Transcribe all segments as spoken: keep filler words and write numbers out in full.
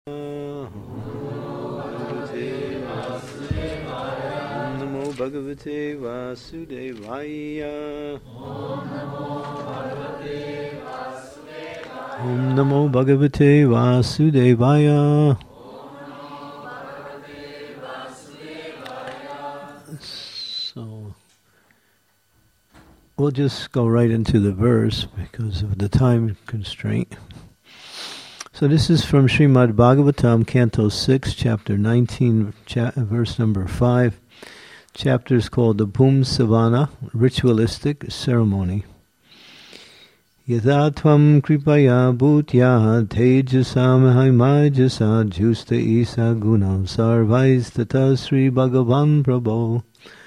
Namo Bhagavate Vasudevaya. Om Namo Bhagavate Vasudevaya. So we'll just go right into the verse because of the time constraint. So this is from Srimad Bhagavatam, Canto six, Chapter nineteen, cha- verse number five. Chapter is called the Pumsavana, Ritualistic Ceremony. Yatha tvam kripaya bhutya tejasa mahimajasa justa isa gunam sarvais tata Sri Bhagavan Prabho.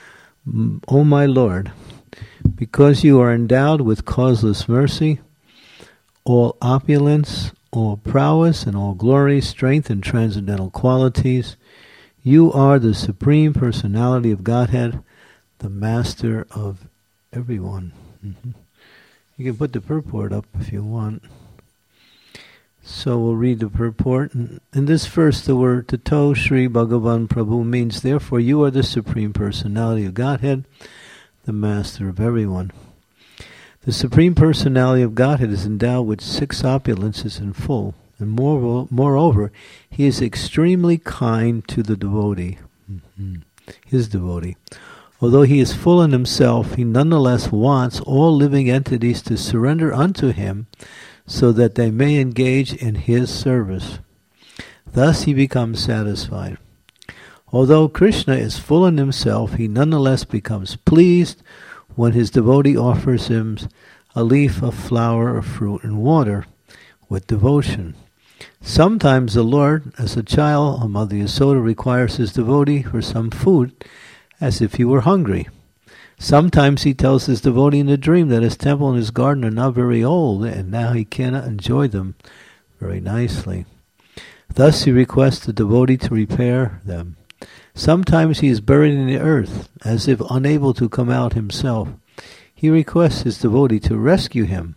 O my Lord, because you are endowed with causeless mercy, all opulence, all prowess and all glory, strength and transcendental qualities, you are the Supreme Personality of Godhead, the Master of everyone. Mm-hmm. You can put the purport up if you want. So we'll read the purport. In this verse, the word Tato Sri Bhagavan Prabhu means, therefore you are the Supreme Personality of Godhead, the Master of everyone. The Supreme Personality of Godhead is endowed with six opulences in full, and more, moreover, he is extremely kind to the devotee, mm-hmm. his devotee. Although he is full in himself, he nonetheless wants all living entities to surrender unto him so that they may engage in his service. Thus he becomes satisfied. Although Krishna is full in himself, he nonetheless becomes pleased when his devotee offers him a leaf, a flower, a fruit, and water with devotion. Sometimes the Lord, as a child, or Mother Yasoda, requires his devotee for some food as if he were hungry. Sometimes he tells his devotee in a dream that his temple and his garden are not very old, and now he cannot enjoy them very nicely. Thus he requests the devotee to repair them. Sometimes he is buried in the earth, as if unable to come out himself. He requests his devotee to rescue him.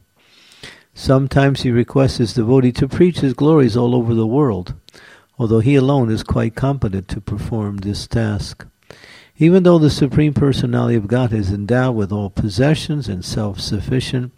Sometimes he requests his devotee to preach his glories all over the world, although he alone is quite competent to perform this task. Even though the Supreme Personality of God is endowed with all possessions and self-sufficient,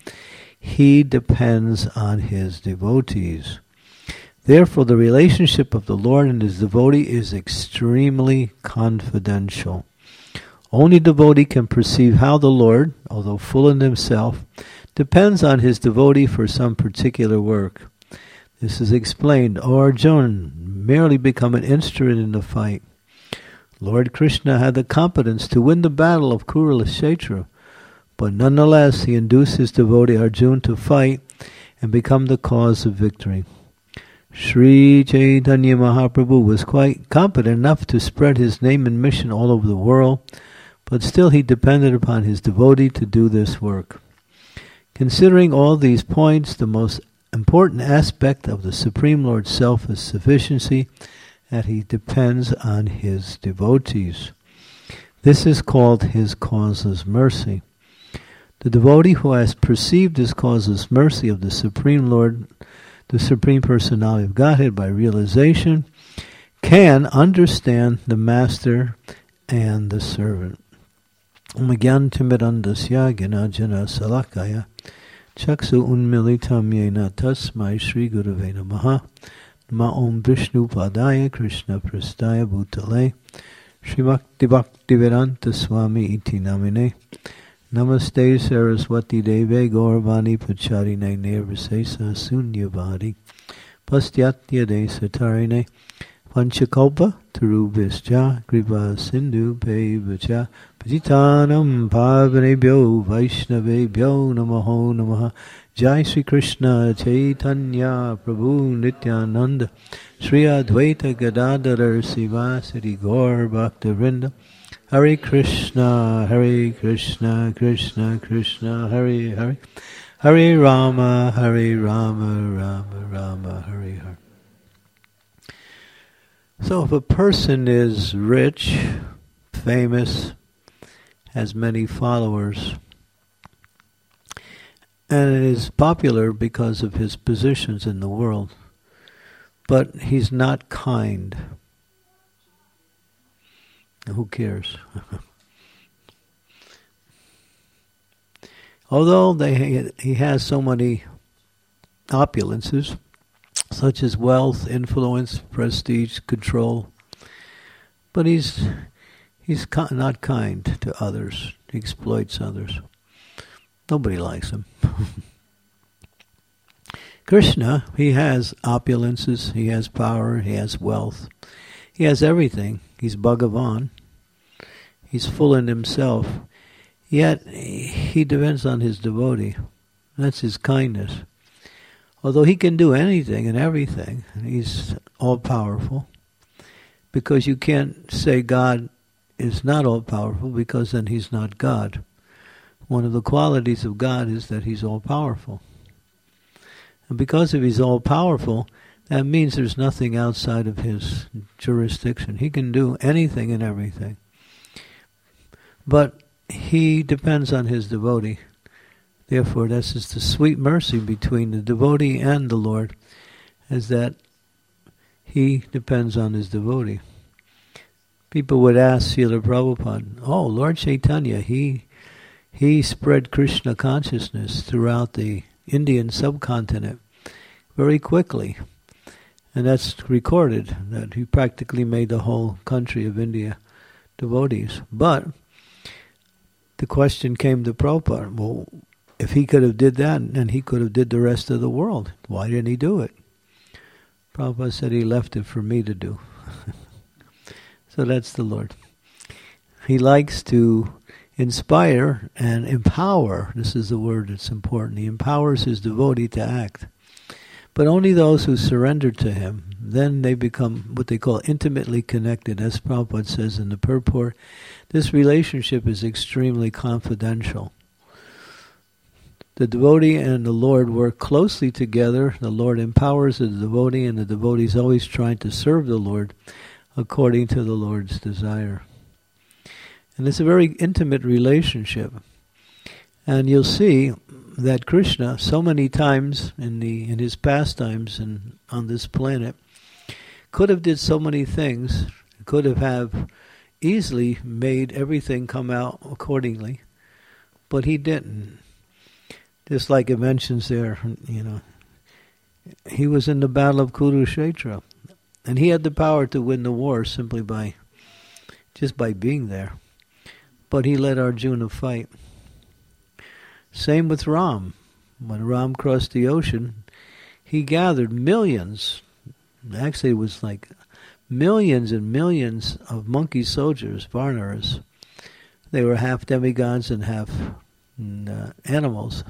he depends on his devotees. Therefore, the relationship of the Lord and his devotee is extremely confidential. Only devotee can perceive how the Lord, although full in himself, depends on his devotee for some particular work. This is explained. O Arjuna, merely become an instrument in the fight. Lord Krishna had the competence to win the battle of Kurukshetra, but nonetheless he induced his devotee Arjuna to fight and become the cause of victory. Sri Chaitanya Mahaprabhu was quite competent enough to spread his name and mission all over the world, but still he depended upon his devotee to do this work. Considering all these points, the most important aspect of the Supreme Lord's self is sufficiency, that he depends on his devotees. This is called his causeless mercy. The devotee who has perceived this causeless mercy of the Supreme Lord, the Supreme Personality of Godhead by realization, can understand the Master and the servant. Omagyantimirandasya ginajana salakaya chaksu unmilitam yena tasmai Sri Gurave Namaha Ma Om Vishnu Padaya Krishna Prastaya Bhutale Sri Bhakti Bhakti Vedanta Swami Iti Namine Namaste Saraswati Deve Gauravani Pacharine Nirvisesa Sunyavadi Pastyatya De Satarine Panchakalpa Tarubhischa Kripa Sindhu Pevacha Patitanam Pavanebhyo Vaishnavebhyo Namaho Namaha Jai Sri Krishna Chaitanya Prabhu Nityananda Sri Advaita Gadadhar Sivasati Gaur Bhaktivinoda Hare Krishna Hare Krishna Krishna Krishna Hare Hare Hare Rama Hare Rama Rama Rama Hare Hare. So if a person is rich, famous, has many followers, and is popular because of his positions in the world, but he's not kind. Who cares? Although they, he has so many opulences, such as wealth, influence, prestige, control, but he's he's not kind to others. He exploits others. Nobody likes him. Krishna, he has opulences, he has power, he has wealth, he has everything. He's Bhagavan. He's full in himself. Yet he depends on his devotee. That's his kindness. Although he can do anything and everything, he's all-powerful. Because you can't say God is not all-powerful, because then he's not God. One of the qualities of God is that he's all-powerful. And because of he's all-powerful, that means there's nothing outside of his jurisdiction. He can do anything and everything. But he depends on his devotee. Therefore, this is the sweet mercy between the devotee and the Lord, is that he depends on his devotee. People would ask Srila Prabhupada, oh, Lord Chaitanya, he he spread Krishna consciousness throughout the Indian subcontinent very quickly. And that's recorded, that he practically made the whole country of India devotees. But the question came to Prabhupada, well, if he could have did that, then he could have did the rest of the world. Why didn't he do it? Prabhupada said he left it for me to do. So that's the Lord. He likes to inspire and empower. This is the word that's important. He empowers his devotee to act. But only those who surrender to him, then they become what they call intimately connected. As Prabhupada says in the purport, this relationship is extremely confidential. The devotee and the Lord work closely together. The Lord empowers the devotee, and the devotee is always trying to serve the Lord according to the Lord's desire. And it's a very intimate relationship. And you'll see that Krishna, so many times in the in his pastimes and on this planet, could have did so many things, could have have easily made everything come out accordingly, but he didn't. Just like it mentions there, you know, he was in the battle of Kurukshetra, and he had the power to win the war simply by, just by being there. But he let Arjuna fight. Same with Ram. When Ram crossed the ocean, he gathered millions, actually it was like millions and millions of monkey soldiers, Varnaras. They were half demigods and half uh, animals.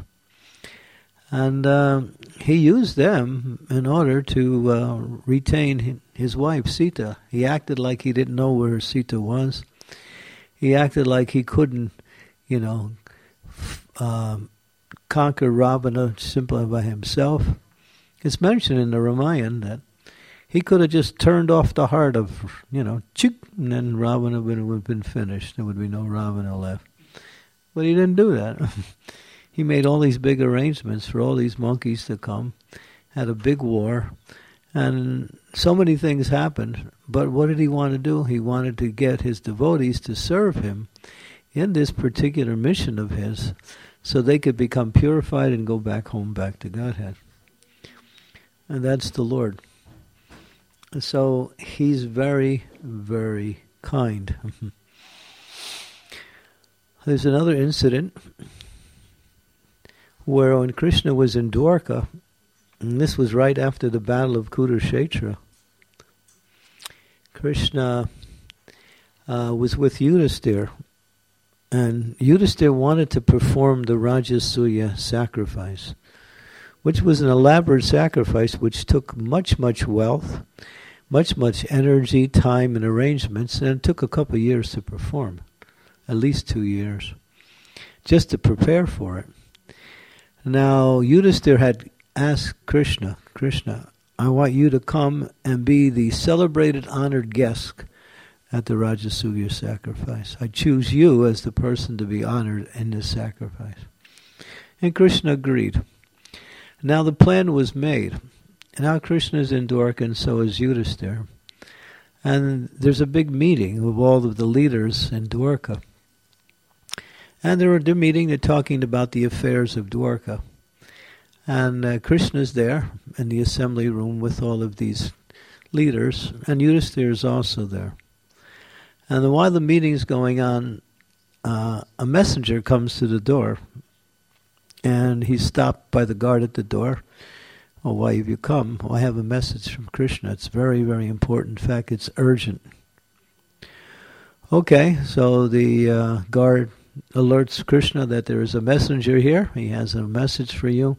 And uh, he used them in order to uh, retain his wife, Sita. He acted like he didn't know where Sita was. He acted like he couldn't, you know, f- uh, conquer Ravana simply by himself. It's mentioned in the Ramayana that he could have just turned off the heart of, you know, chik, and then Ravana would have been finished. There would be no Ravana left. But he didn't do that. He made all these big arrangements for all these monkeys to come, had a big war, and so many things happened. But what did he want to do? He wanted to get his devotees to serve him in this particular mission of his, so they could become purified and go back home, back to Godhead. And that's the Lord. So he's very, very kind. There's another incident where when Krishna was in Dwarka, and this was right after the battle of Kurukshetra, Krishna uh, was with Yudhisthira, and Yudhisthira wanted to perform the Rajasuya sacrifice, which was an elaborate sacrifice which took much, much wealth, much, much energy, time, and arrangements, and it took a couple of years to perform, at least two years, just to prepare for it. Now, Yudhisthira had asked Krishna, Krishna, I want you to come and be the celebrated, honored guest at the Rajasuya sacrifice. I choose you as the person to be honored in this sacrifice. And Krishna agreed. Now the plan was made. now Krishna is in Dwarka and so is Yudhisthira. And there's a big meeting of all of the leaders in Dwarka. And they're, they're meeting, they're talking about the affairs of Dwarka. And uh, Krishna's there in the assembly room with all of these leaders, and Yudhisthira is also there. And while the meeting's going on, uh, a messenger comes to the door, and he's stopped by the guard at the door. Oh, why have you come? Oh, I have a message from Krishna. It's very, very important. In fact, it's urgent. Okay, so the uh, guard alerts Krishna that there is a messenger here. He has a message for you.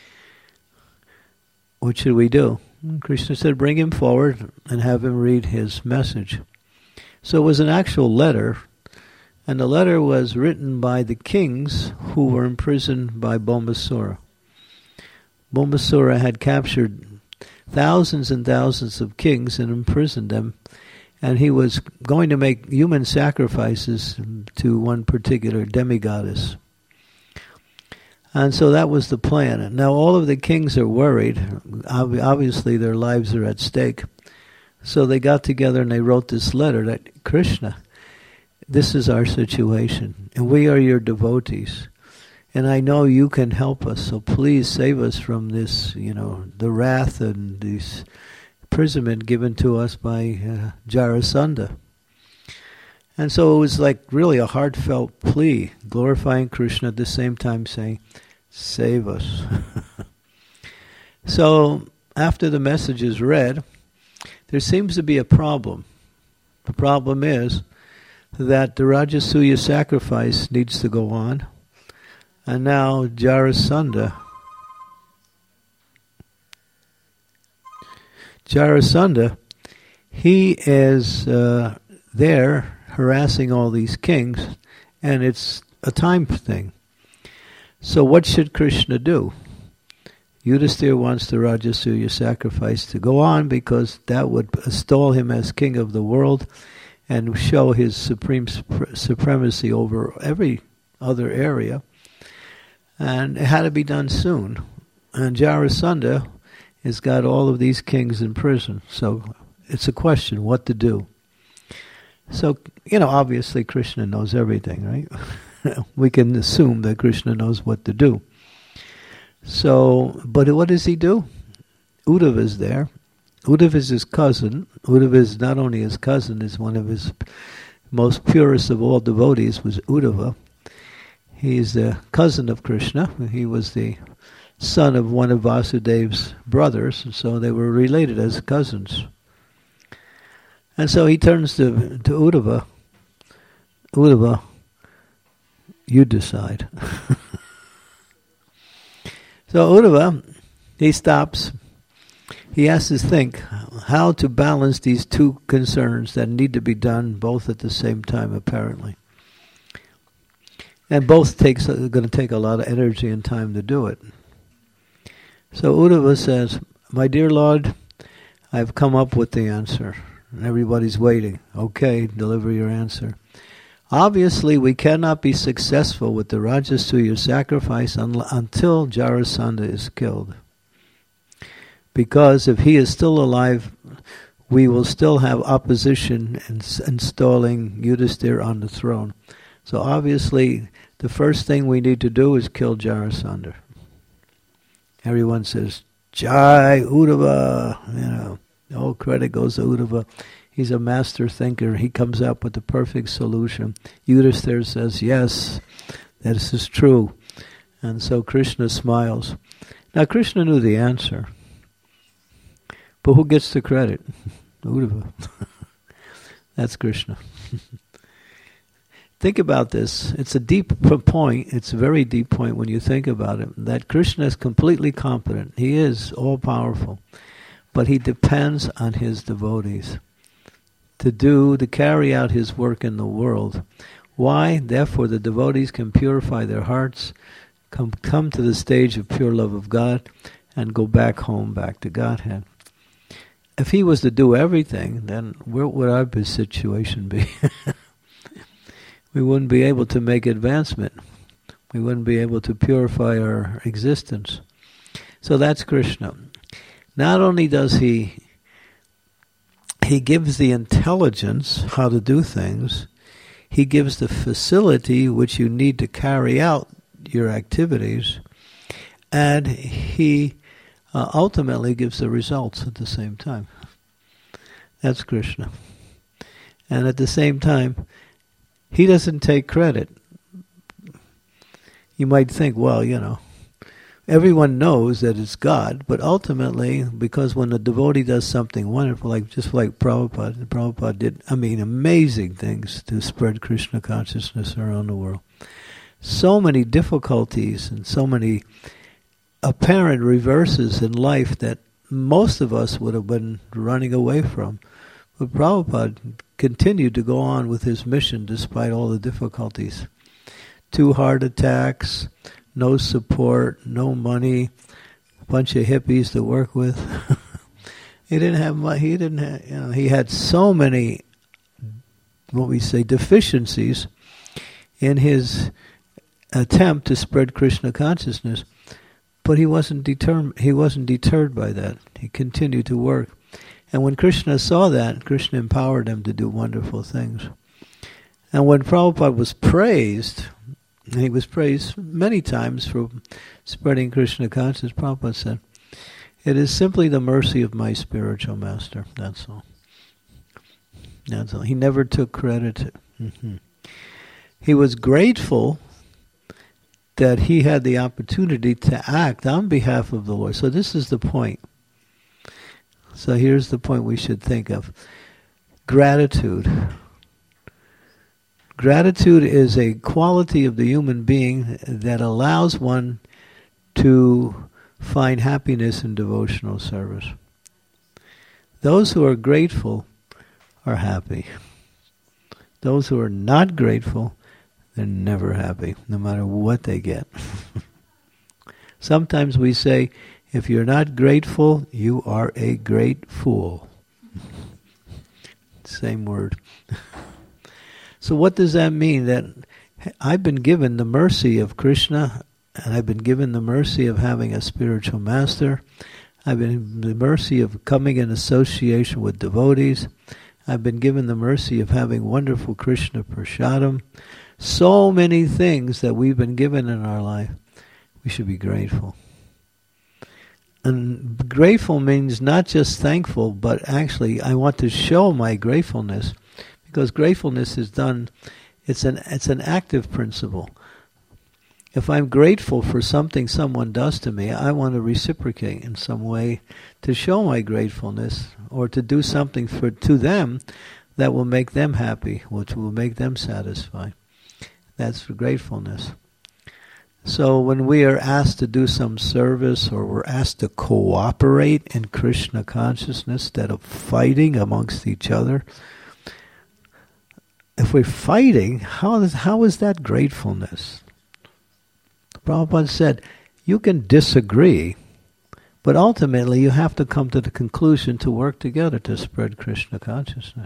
What should we do? And Krishna said, bring him forward and have him read his message. So it was an actual letter, and the letter was written by the kings who were imprisoned by Bhaumasura. Bhaumasura had captured thousands and thousands of kings and imprisoned them, and he was going to make human sacrifices to one particular demigoddess. And so that was the plan. And now all of the kings are worried. Obviously their lives are at stake. So they got together and they wrote this letter that, Krishna, this is our situation, and we are your devotees. And I know you can help us, so please save us from this, you know, the wrath and this imprisonment given to us by uh, Jarasandha. And so it was like really a heartfelt plea, glorifying Krishna at the same time saying, save us. So after the message is read, there seems to be a problem. The problem is that the Rajasuya sacrifice needs to go on. And now Jarasandha, Jarasandha, he is uh, there harassing all these kings, and it's a time thing. So what should Krishna do? Yudhisthira wants the Rajasuya sacrifice to go on because that would install him as king of the world and show his supreme supremacy over every other area. And it had to be done soon. And Jarasandha has got all of these kings in prison. So it's a question, what to do. So, you know, obviously Krishna knows everything, right? We can assume that Krishna knows what to do. So, but what does he do? Uddhava is there. Uddhava is his cousin. Uddhava is not only his cousin, is one of his most purest of all devotees was Uddhava. He's the cousin of Krishna. He was the son of one of Vasudeva's brothers, and so they were related as cousins. And so he turns to, to Uddhava. Uddhava, you decide. So Uddhava, he stops. He has to think how to balance these two concerns that need to be done both at the same time, apparently. And both takes are going to take a lot of energy and time to do it. So Uddhava says, my dear Lord, I've come up with the answer. And everybody's waiting. Okay, deliver your answer. Obviously, we cannot be successful with the Rajasuya sacrifice un- until Jarasandha is killed. Because if he is still alive, we will still have opposition in installing Yudhisthira on the throne. So obviously, the first thing we need to do is kill Jarasandha. Everyone says, Jai Uddhava, you know. All credit goes to Uddhava. He's a master thinker. He comes up with the perfect solution. Yudhisthira says, yes, this is true. And so Krishna smiles. Now Krishna knew the answer. But who gets the credit? Uddhava. That's Krishna. Think about this. It's a deep point. It's a very deep point when you think about it. That Krishna is completely competent. He is all-powerful. But he depends on his devotees to do, to carry out his work in the world. Why? Therefore the devotees can purify their hearts, come, come to the stage of pure love of God, and go back home, back to Godhead. If he was to do everything, then where would our situation be? We wouldn't be able to make advancement. We wouldn't be able to purify our existence. So that's Krishna. Not only does he he gives the intelligence how to do things, he gives the facility which you need to carry out your activities, and he uh, ultimately gives the results at the same time. That's Krishna. And at the same time, he doesn't take credit. You might think, well, you know, everyone knows that it's God, but ultimately, because when a devotee does something wonderful, like just like Prabhupada, Prabhupada did, I mean, amazing things to spread Krishna consciousness around the world. So many difficulties and so many apparent reverses in life that most of us would have been running away from. But Prabhupada continued to go on with his mission despite all the difficulties. Two heart attacks, no support, no money, a bunch of hippies to work with. he didn't have much. He didn't have. You know, he had so many, what we say, deficiencies in his attempt to spread Krishna consciousness, but he wasn't determined. He wasn't deterred by that. He continued to work, and when Krishna saw that, Krishna empowered him to do wonderful things. And when Prabhupada was praised, and he was praised many times for spreading Krishna consciousness, Prabhupada said, "It is simply the mercy of my spiritual master." That's all. That's all. He never took credit. Mm-hmm. He was grateful that he had the opportunity to act on behalf of the Lord. So this is the point. So here's the point we should think of. Gratitude. Gratitude is a quality of the human being that allows one to find happiness in devotional service. Those who are grateful are happy. Those who are not grateful, they're never happy, no matter what they get. Sometimes we say, if you're not grateful, you are a great fool. Same word. So what does that mean? That I've been given the mercy of Krishna, and I've been given the mercy of having a spiritual master. I've been given the mercy of coming in association with devotees. I've been given the mercy of having wonderful Krishna prasadam. So many things that we've been given in our life. We should be grateful. And grateful means not just thankful, but actually I want to show my gratefulness. Because gratefulness is done, it's an it's an active principle. If I'm grateful for something someone does to me, I want to reciprocate in some way to show my gratefulness, or to do something for to them that will make them happy, which will make them satisfied. That's for gratefulness. So when we are asked to do some service, or we're asked to cooperate in Krishna consciousness instead of fighting amongst each other, if we're fighting, how is, how is that gratefulness? Prabhupada said, you can disagree, but ultimately you have to come to the conclusion to work together to spread Krishna consciousness.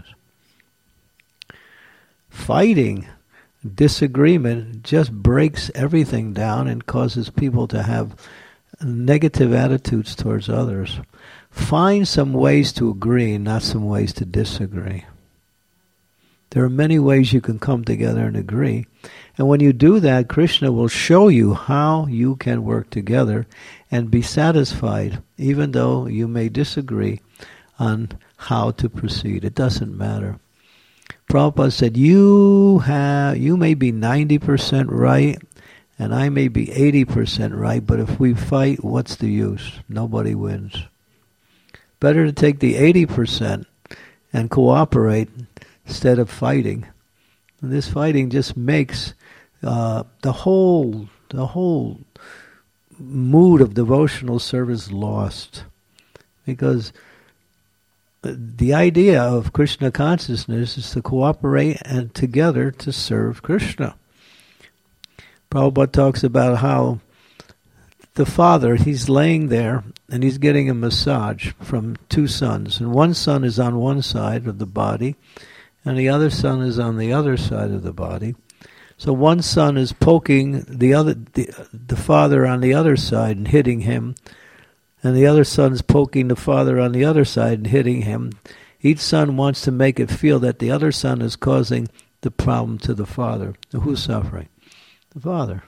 Fighting, disagreement just breaks everything down and causes people to have negative attitudes towards others. Find some ways to agree, not some ways to disagree. There are many ways you can come together and agree. And when you do that, Krishna will show you how you can work together and be satisfied, even though you may disagree on how to proceed. It doesn't matter. Prabhupada said, you have, you may be ninety percent right, and I may be eighty percent right, but if we fight, what's the use? Nobody wins. Better to take the eighty percent and cooperate instead of fighting. And this fighting just makes uh, the whole the whole mood of devotional service lost. Because the idea of Krishna consciousness is to cooperate and together to serve Krishna. Prabhupada talks about how the father, he's laying there and he's getting a massage from two sons. And one son is on one side of the body, and the other son is on the other side of the body. So one son is poking the other, the, the father on the other side and hitting him, and the other son's poking the father on the other side and hitting him. Each son wants to make it feel that the other son is causing the problem to the father. Who's suffering? The father.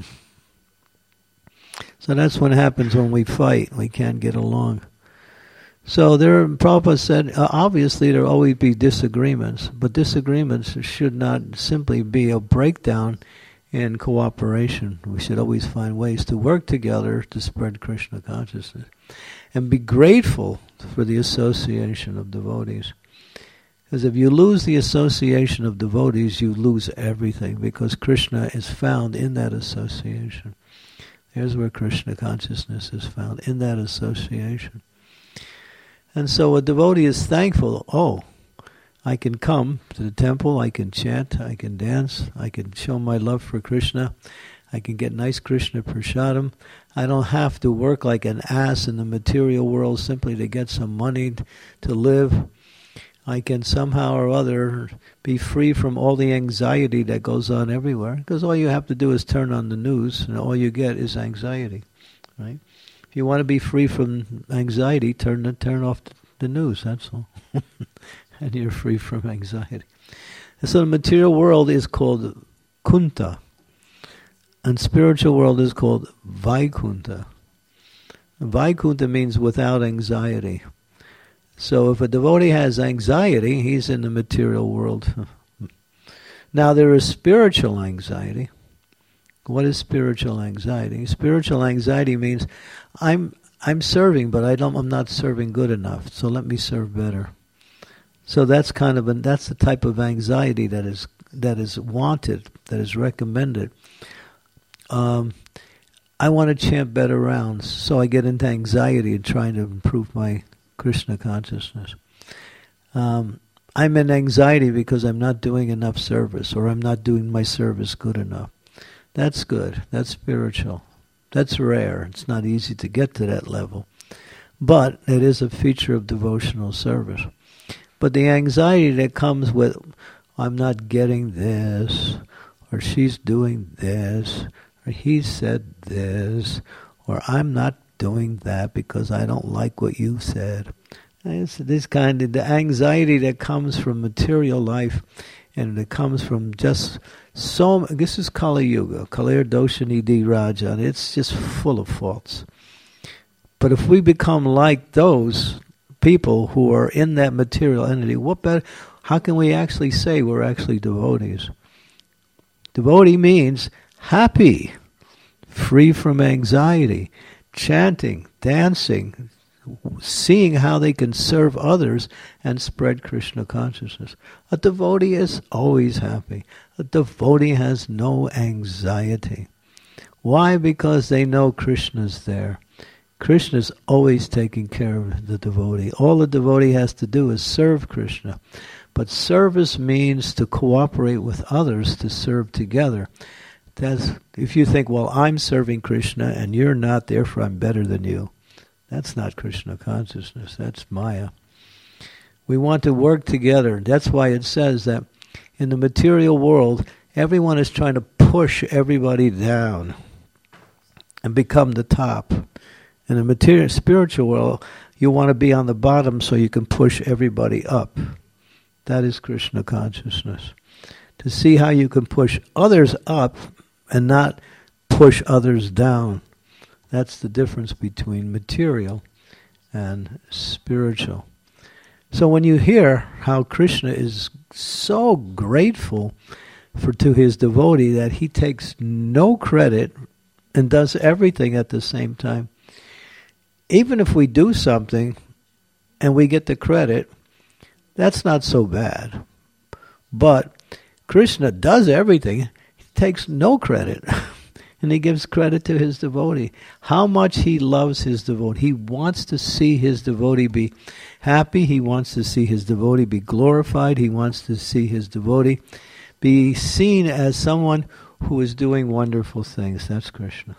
So that's what happens when we fight. We can't get along. So there, Prabhupada said, uh, obviously there will always be disagreements, but disagreements should not simply be a breakdown in cooperation. We should always find ways to work together to spread Krishna consciousness and be grateful for the association of devotees. Because if you lose the association of devotees, you lose everything, because Krishna is found in that association. There's where Krishna consciousness is found, in that association. And so a devotee is thankful, oh, I can come to the temple, I can chant, I can dance, I can show my love for Krishna, I can get nice Krishna prasadam. I don't have to work like an ass in the material world simply to get some money to live. I can somehow or other be free from all the anxiety that goes on everywhere, because all you have to do is turn on the news and all you get is anxiety, right? If you want to be free from anxiety, turn the, turn off the news, that's all. And you're free from anxiety. And so the material world is called Kunta, and spiritual world is called Vaikunta. Vaikunta means without anxiety. So if a devotee has anxiety, he's in the material world. Now there is spiritual anxiety. What is spiritual anxiety? Spiritual anxiety means I'm I'm serving, but I don't I'm not serving good enough. So let me serve better. So that's kind of a, that's the type of anxiety that is that is wanted, that is recommended. Um, I want to chant better rounds, so I get into anxiety and trying to improve my Krishna consciousness. Um, I'm in anxiety because I'm not doing enough service, or I'm not doing my service good enough. That's good. That's spiritual. That's rare. It's not easy to get to that level. But it is a feature of devotional service. But the anxiety that comes with, I'm not getting this, or she's doing this, or he said this, or I'm not doing that because I don't like what you said. And it's this kind of the anxiety that comes from material life, and it comes from just so. This is Kali Yuga, Kalir Doshani Di Raja, and it's just full of faults. But if we become like those people who are in that material entity, what better? How can we actually say we're actually devotees? Devotee means happy, free from anxiety, chanting, dancing, seeing how they can serve others and spread Krishna consciousness. A devotee is always happy. A devotee has no anxiety. Why? Because they know Krishna's there. Krishna's always taking care of the devotee. All the devotee has to do is serve Krishna. But service means to cooperate with others to serve together. That's, if you think, well, I'm serving Krishna and you're not, therefore I'm better than you. That's not Krishna consciousness. That's Maya. We want to work together. That's why it says that in the material world, everyone is trying to push everybody down and become the top. In the material, spiritual world, you want to be on the bottom so you can push everybody up. That is Krishna consciousness. To see how you can push others up and not push others down. That's the difference between material and spiritual. So when you hear how Krishna is so grateful for to his devotee that he takes no credit and does everything at the same time, even if we do something and we get the credit, that's not so bad. But Krishna does everything, he takes no credit, and he gives credit to his devotee. How much he loves his devotee. He wants to see his devotee be happy, he wants to see his devotee be glorified, he wants to see his devotee be seen as someone who is doing wonderful things. That's Krishna.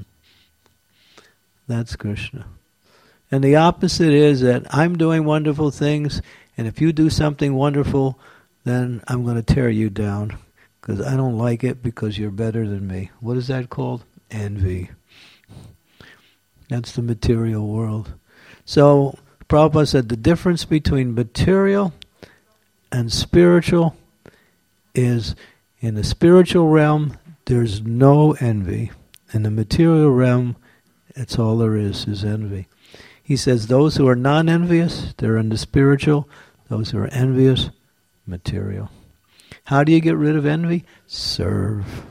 That's Krishna. And the opposite is that I'm doing wonderful things, and if you do something wonderful, then I'm going to tear you down because I don't like it because you're better than me. What is that called? Envy. That's the material world. So Prabhupada said the difference between material and spiritual is, in the spiritual realm, there's no envy. In the material realm, that's all there is, is envy. He says those who are non-envious, they're in the spiritual. Those who are envious, material. How do you get rid of envy? Serve.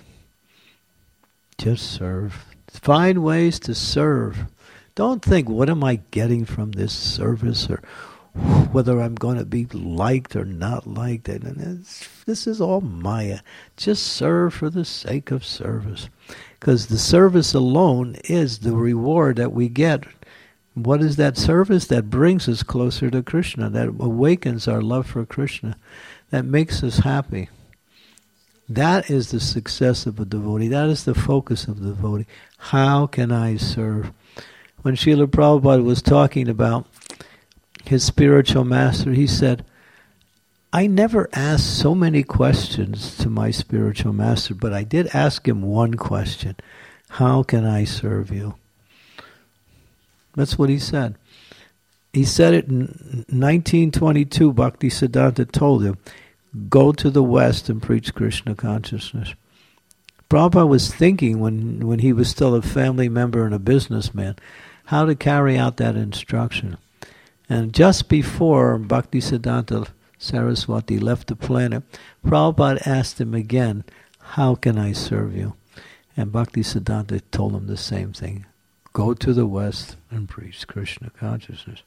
Just serve. Find ways to serve. Don't think, what am I getting from this service, or whether I'm going to be liked or not liked. And this is all Maya. Just serve for the sake of service. Because the service alone is the reward that we get. What is that service? That brings us closer to Krishna, that awakens our love for Krishna, that makes us happy. That is the success of a devotee. That is the focus of the devotee. How can I serve? When Srila Prabhupada was talking about his spiritual master, he said, I never asked so many questions to my spiritual master, but I did ask him one question. How can I serve you? That's what he said. He said it in nineteen twenty-two, Bhaktisiddhanta told him, go to the West and preach Krishna consciousness. Prabhupada was thinking, when, when he was still a family member and a businessman, how to carry out that instruction. And just before Bhaktisiddhanta Saraswati left the planet, Prabhupada asked him again, how can I serve you? And Bhaktisiddhanta told him the same thing. Go to the West and preach Krishna consciousness.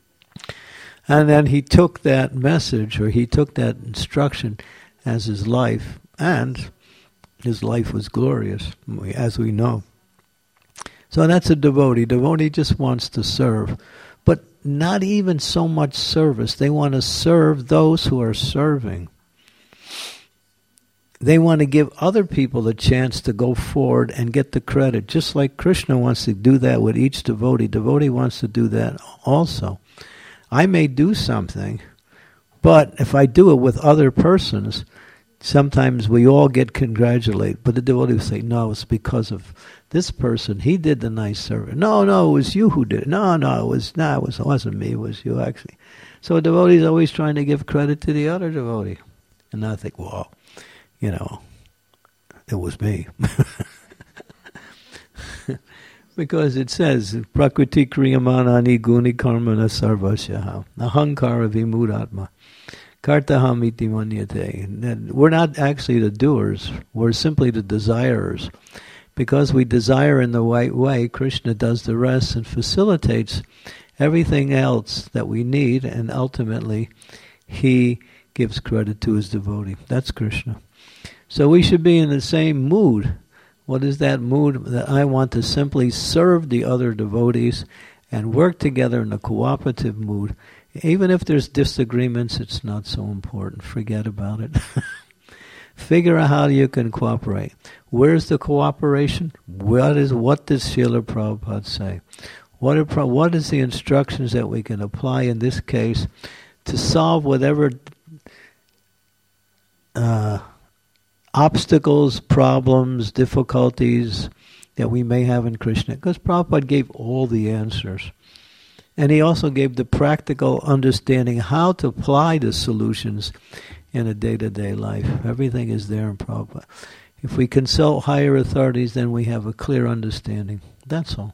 And then he took that message, or he took that instruction as his life, and his life was glorious, as we know. So that's a devotee. Devotee just wants to serve. But not even so much service. They want to serve those who are serving. They want to give other people the chance to go forward and get the credit. Just like Krishna wants to do that with each devotee. Devotee wants to do that also. I may do something, but if I do it with other persons, sometimes we all get congratulated. But the devotee will say, no, it's because of this person. He did the nice service. No, no, it was you who did it. No, no, it, was, no, it, was, it wasn't me. It was you, actually. So a devotee is always trying to give credit to the other devotee. And I think, well, you know, it was me. Because it says, Prakriti kriyamanani guni karmana sarvasyaha ahankara vimudatma kartaham iti manyate. We're not actually the doers, we're simply the desirers. Because we desire in the right way, Krishna does the rest and facilitates everything else that we need, and ultimately he gives credit to his devotee. That's Krishna. So we should be in the same mood. What is that mood? That I want to simply serve the other devotees and work together in a cooperative mood. Even if there's disagreements, it's not so important. Forget about it. Figure out how you can cooperate. Where's the cooperation? What is what does Srila Prabhupada say? What are, what is the instructions that we can apply in this case to solve whatever uh, obstacles, problems, difficulties that we may have in Krishna? Because Prabhupada gave all the answers. And he also gave the practical understanding how to apply the solutions in a day-to-day life. Everything is there in Prabhupada. If we consult higher authorities, then we have a clear understanding. That's all.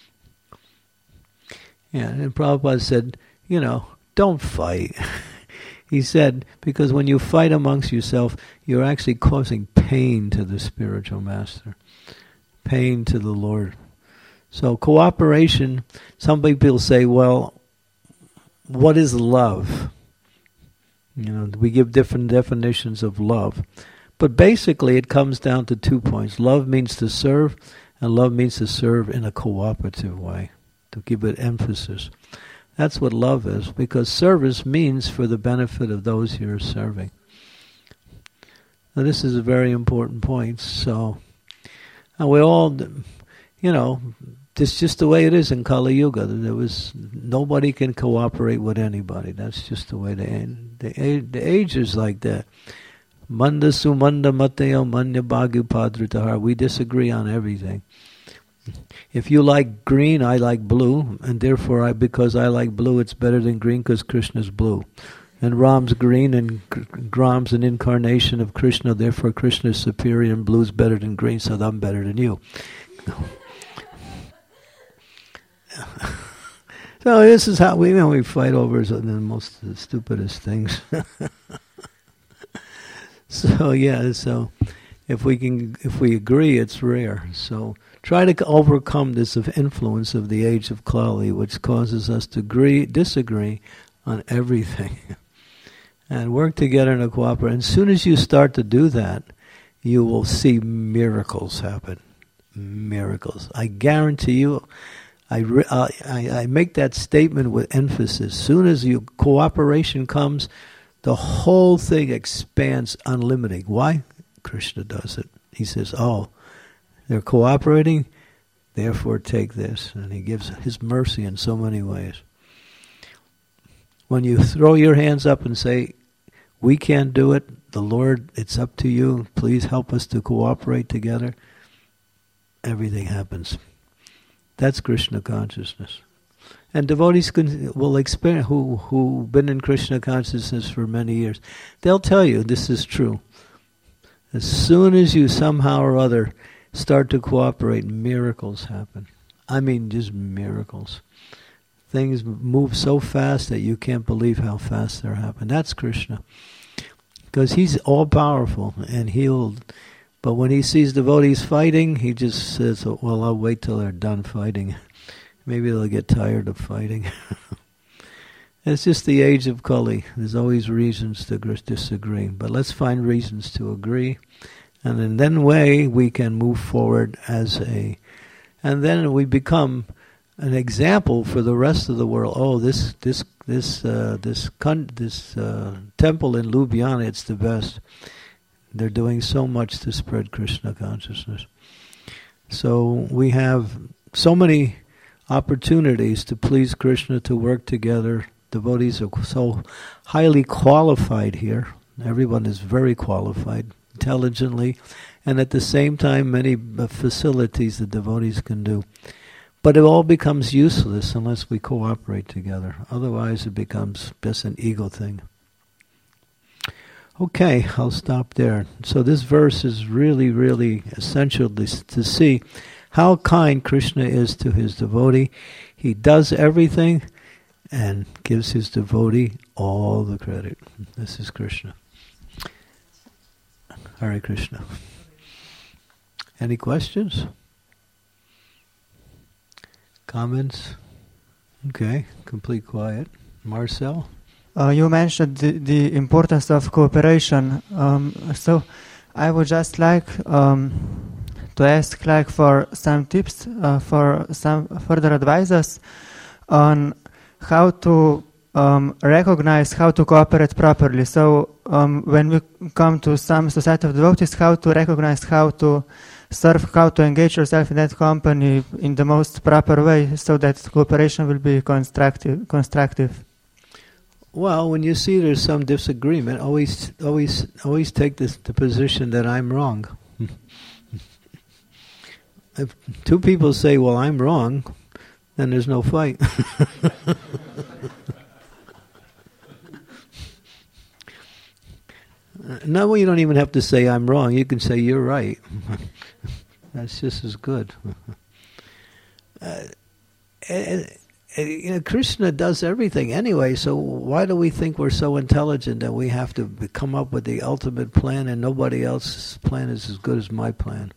Yeah, and Prabhupada said, you know, don't fight. He said, because when you fight amongst yourself, you're actually causing pain to the spiritual master, pain to the Lord. So cooperation, some people say, well, what is love? You know, we give different definitions of love. But basically it comes down to two points. Love means to serve, and love means to serve in a cooperative way, to give it emphasis. That's what love is, because service means for the benefit of those you're serving. Now this is a very important point. So and we all, you know, it's just the way it is in Kali Yuga. There was nobody can cooperate with anybody. That's just the way the the, the age is like that. Manda sumanda mateo manya bhagyu padritahar. We disagree on everything. If you like green, I like blue, and therefore, I because I like blue, it's better than green because Krishna's blue. And Ram's green, and Ram's an incarnation of Krishna, therefore Krishna is superior, and blue's better than green, so I'm better than you. So this is how we, you know, we fight over the most the stupidest things. So yeah, so if we can, if we agree, it's rare. So try to overcome this of influence of the age of Kali, which causes us to agree, disagree on everything, and work together in a cooperation. As soon as you start to do that, you will see miracles happen. Miracles. I guarantee you. I, re- uh, I I make that statement with emphasis. As soon as you cooperation comes, the whole thing expands unlimited. Why? Krishna does it. He says, "Oh, they're cooperating, therefore take this," and he gives his mercy in so many ways. When you throw your hands up and say, "We can't do it, the Lord, it's up to you. Please help us to cooperate together," everything happens. That's Krishna consciousness. And devotees can, will experience, who who've been in Krishna consciousness for many years, they'll tell you this is true. As soon as you somehow or other start to cooperate, miracles happen. I mean, just miracles. Things move so fast that you can't believe how fast they're happening. That's Krishna. Because he's all-powerful, and he'll... But when he sees devotees fighting, he just says, oh, well, I'll wait till they're done fighting. Maybe they'll get tired of fighting. It's just the age of Kali. There's always reasons to disagree. But let's find reasons to agree. And in that way, we can move forward as a... And then we become an example for the rest of the world. Oh, this this this uh, this con- this uh, temple in Ljubljana, it's the best. They're doing so much to spread Krishna consciousness. So we have so many opportunities to please Krishna, to work together. Devotees are so highly qualified here. Everyone is very qualified, intelligently, and at the same time many facilities the devotees can do. But it all becomes useless unless we cooperate together. Otherwise it becomes just an ego thing. Okay, I'll stop there. So this verse is really, really essential to, to see how kind Krishna is to his devotee. He does everything and gives his devotee all the credit. This is Krishna. Hare Krishna. Any questions? Comments? Okay, complete quiet. Marcel? Uh, you mentioned the, the importance of cooperation. Um, so I would just like um, to ask like for some tips, uh, for some further advices on how to um, recognize how to cooperate properly. So um, when we come to some society of devotees, how to recognize how to serve, how to engage yourself in that company in the most proper way so that cooperation will be constructive. constructive. Well, when you see there's some disagreement, always, always, always take this, the position that I'm wrong. If two people say, "Well, I'm wrong," then there's no fight. No, you don't even have to say "I'm wrong." You can say "You're right." That's just as good. Uh, and, You know, Krishna does everything anyway, so why do we think we're so intelligent that we have to come up with the ultimate plan and nobody else's plan is as good as my plan?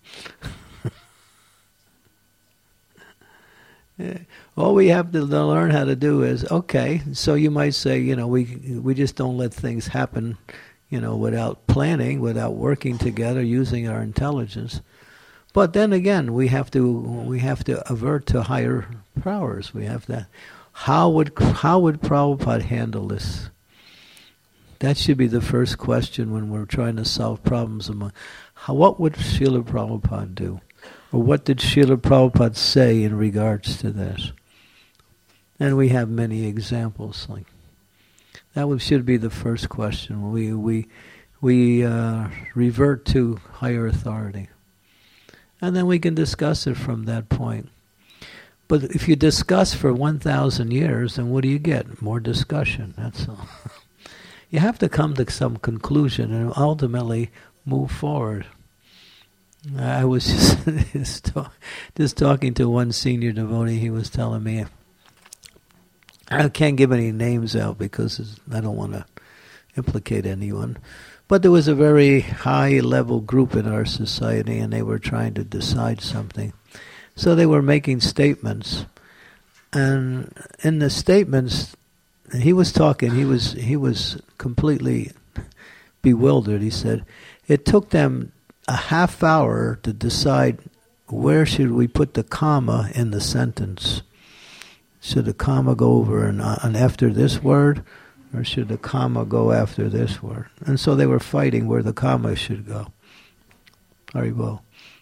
Yeah. All we have to learn how to do is, okay, so you might say, you know, we we just don't let things happen, you know, without planning, without working together, using our intelligence. But then again, we have to we have to avert to higher powers. We have to. How would how would Prabhupada handle this? That should be the first question when we're trying to solve problems among. How, what would Srila Prabhupada do, or what did Srila Prabhupada say in regards to this? And we have many examples like that. Would, should be the first question. We we we uh, revert to higher authority. And then we can discuss it from that point. But if you discuss for one thousand years, then what do you get? More discussion, that's all. You have to come to some conclusion and ultimately move forward. I was just, just, talk, just talking to one senior devotee. He was telling me, I can't give any names out because I don't want to implicate anyone, but there was a very high-level group in our society, and they were trying to decide something. So they were making statements, and in the statements, he was talking. He was he was completely bewildered. He said, it took them a half hour to decide where should we put the comma in the sentence. Should the comma go over and, uh, and after this word, or should the comma go after this word? And so they were fighting where the comma should go. Haribol.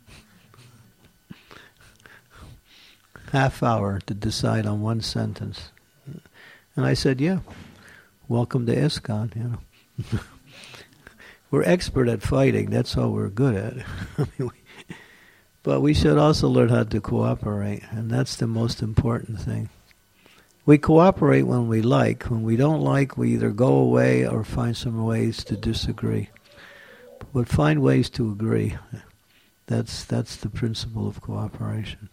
Half hour to decide on one sentence. And I said, yeah, welcome to ISKCON, you know. We're expert at fighting, that's all we're good at. I mean, we, but we should also learn how to cooperate, and that's the most important thing. We cooperate when we like. When we don't like, we either go away or find some ways to disagree. But find ways to agree. That's that's the principle of cooperation.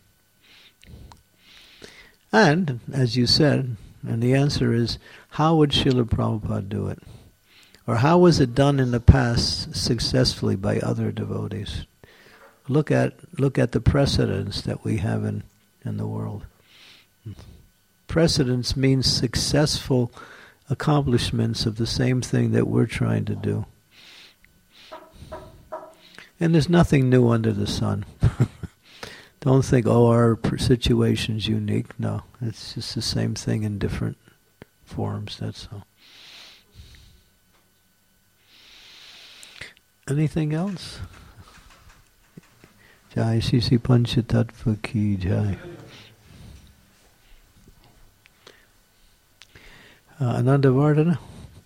And, as you said, and the answer is, how would Srila Prabhupada do it? Or how was it done in the past successfully by other devotees? Look at look at the precedents that we have in, in the world. Precedents means successful accomplishments of the same thing that we're trying to do. And there's nothing new under the sun. Don't think, oh, our situation's unique. No, it's just the same thing in different forms, that's all. Anything else? Jai Shri Shri Panchatattva Ki Jai. Uh, Ananda Vardhana?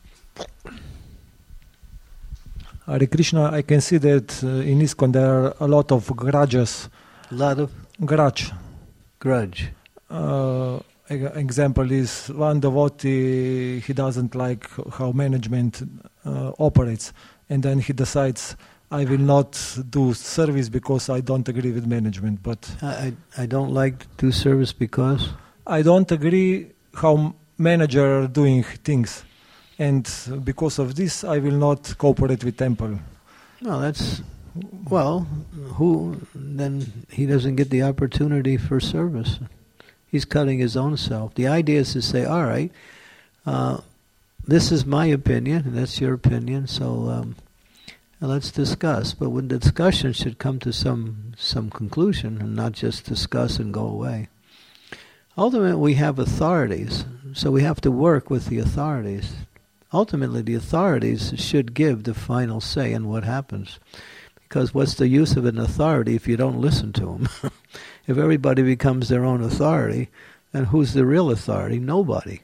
Hare Krishna, I can see that uh, in ISKCON there are a lot of grudges. A lot of? Grudge. Grudge. Uh, example is one devotee, he doesn't like how management uh, operates, and then he decides, I will not do service because I don't agree with management. But I, I, I don't like to do service because? I don't agree how manager are doing things. And because of this, I will not cooperate with temple. No, that's, well, who, then he doesn't get the opportunity for service. He's cutting his own self. The idea is to say, all right, uh, this is my opinion, and that's your opinion, so um, let's discuss. But when the discussion should come to some some conclusion, and not just discuss and go away. Ultimately, we have authorities, so we have to work with the authorities. Ultimately, the authorities should give the final say in what happens. Because what's the use of an authority if you don't listen to them? If everybody becomes their own authority, then who's the real authority? Nobody.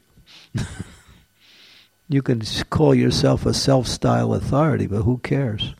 You can call yourself a self-style authority, but who cares?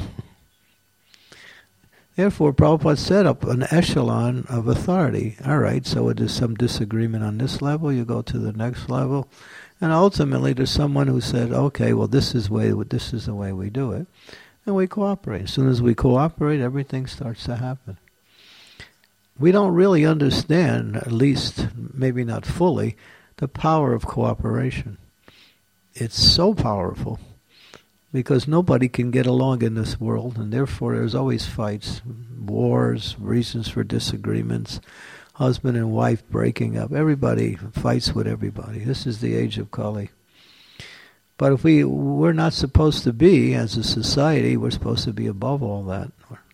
Therefore, Prabhupada set up an echelon of authority. All right, so there's some disagreement on this level, you go to the next level, and ultimately there's someone who said, okay, well this is way this is the way we do it, and we cooperate. As soon as we cooperate, everything starts to happen. We don't really understand, at least maybe not fully, the power of cooperation. It's so powerful. Because nobody can get along in this world, and therefore there's always fights, wars, reasons for disagreements, husband and wife breaking up. Everybody fights with everybody. This is the age of Kali. But if we, we're not supposed to be, as a society, we're supposed to be above all that.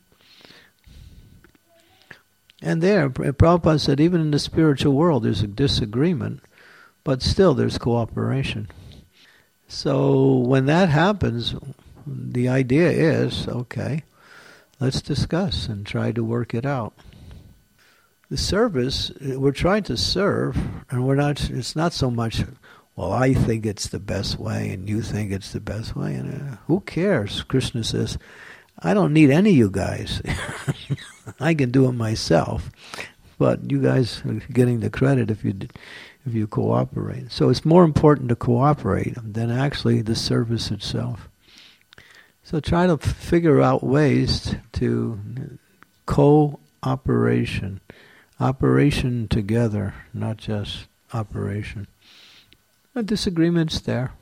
And there, Prabhupada said, even in the spiritual world there's a disagreement, but still there's cooperation. So when that happens, the idea is, okay, let's discuss and try to work it out. The service, we're trying to serve, and we're not, it's not so much, well, I think it's the best way, and you think it's the best way, and uh, who cares? Krishna says, I don't need any of you guys. I can do it myself, but you guys are getting the credit if you if you cooperate. So it's more important to cooperate than actually the service itself. So try to f- figure out ways to cooperation, operation together, not just operation. A disagreement's there,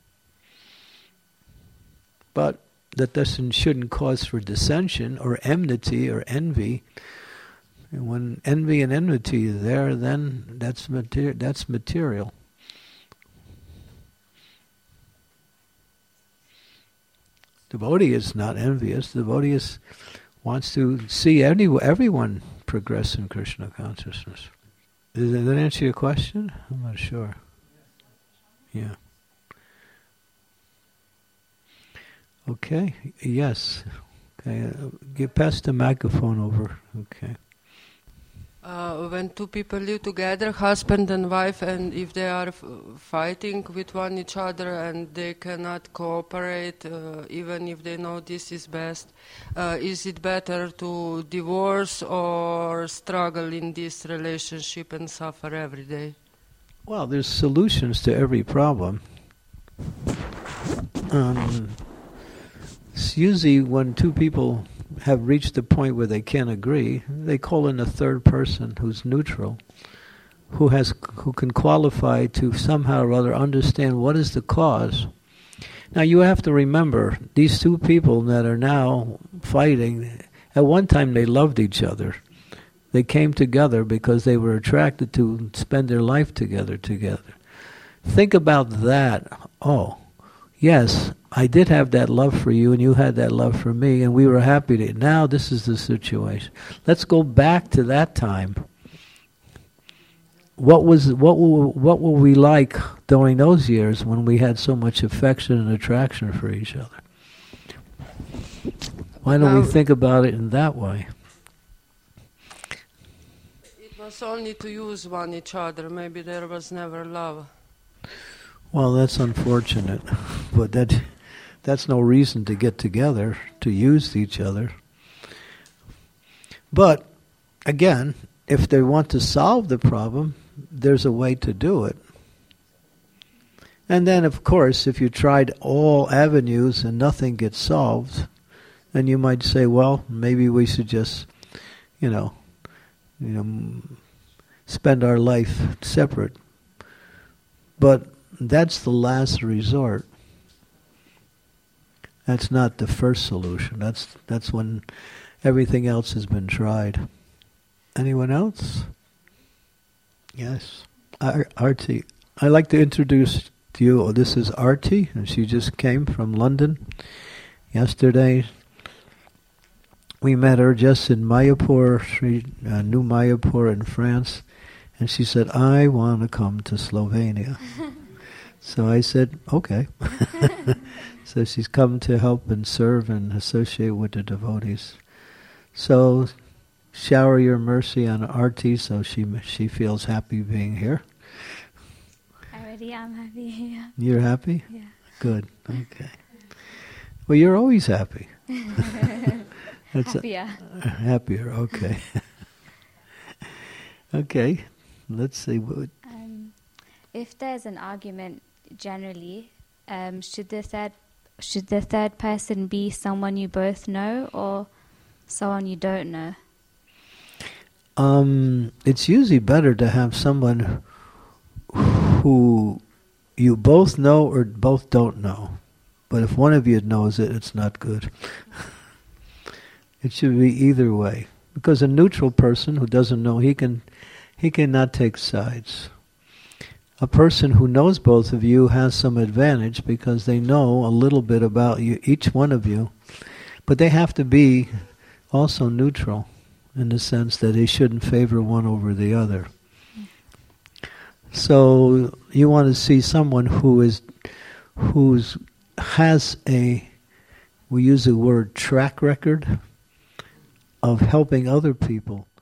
but that doesn't shouldn't cause for dissension or enmity or envy. And when envy and enmity are there, then that's mater- that's material. Devotee is not envious. Devotee is, wants to see any, everyone progress in Krishna consciousness. Does that answer your question? I'm not sure. Yeah. Okay. Yes. Okay. Uh, get pass the microphone over. Okay. Uh, when two people live together, husband and wife, and if they are f- fighting with one each other and they cannot cooperate, uh, even if they know this is best, uh, is it better to divorce or struggle in this relationship and suffer every day? Well, there's solutions to every problem. Um, it's usually when two people have reached the point where they can't agree, they call in a third person who's neutral, who has who can qualify to somehow or other understand what is the cause. Now you have to remember, these two people that are now fighting, at one time they loved each other. They came together because they were attracted to spend their life together together. Think about that. Oh, yes, I did have that love for you and you had that love for me and we were happy to. Now this is the situation. Let's go back to that time. What was what were, what were we like during those years when we had so much affection and attraction for each other? Why don't Now, we think about it in that way? It was only to use one each other. Maybe there was never love. Well, that's unfortunate, but that that's no reason to get together, to use each other. But, again, if they want to solve the problem, there's a way to do it. And then, of course, if you tried all avenues and nothing gets solved, then you might say, well, maybe we should just, you know, you know, spend our life separate. But that's the last resort. That's not the first solution. That's that's when everything else has been tried. Anyone else? Yes. Ar- Arti. I'd like to introduce to you, oh, this is Arti, and she just came from London yesterday. We met her just in Mayapur, Sri, uh, New Mayapur in France, and she said, I want to come to Slovenia. So I said, okay. So she's come to help and serve and associate with the devotees. So shower your mercy on Arti so she she feels happy being here. I already am happy here. You're happy? Yeah. Good. Okay. Well, you're always happy. That's Happier. A, happier, okay. Okay, let's see. What Um, if there's an argument generally, um, should the third should the third person be someone you both know or someone you don't know? Um, it's usually better to have someone who you both know or both don't know. But if one of you knows it, it's not good. It should be either way. Because a neutral person who doesn't know, he can he cannot take sides. A person who knows both of you has some advantage because they know a little bit about you, each one of you. But they have to be also neutral in the sense that they shouldn't favor one over the other. So you want to see someone who is who's has a, we use the word track record of helping other people